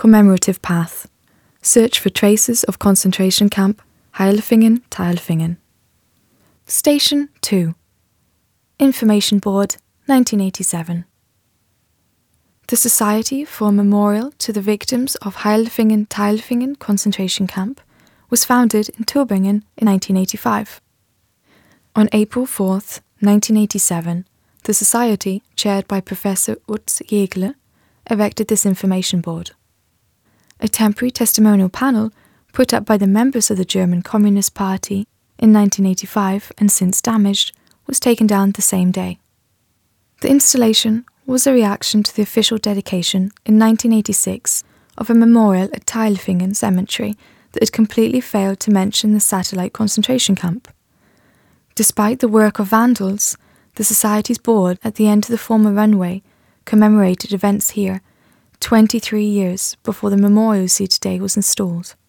Commemorative Path. Search for traces of concentration camp Heilfingen-Tailfingen. Station 2. Information Board, 1987. The Society for a Memorial to the Victims of Heilfingen-Tailfingen concentration camp was founded in Tübingen in 1985. On April 4th, 1987, the Society, chaired by Professor Utz Jägle, erected this information board. A temporary testimonial panel put up by the members of the German Communist Party in 1985 and since damaged was taken down the same day. The installation was a reaction to the official dedication in 1986 of a memorial at Tailfingen Cemetery that had completely failed to mention the satellite concentration camp. Despite the work of vandals, the Society's board at the end of the former runway commemorated events here 23 years before the memorial you see today was installed.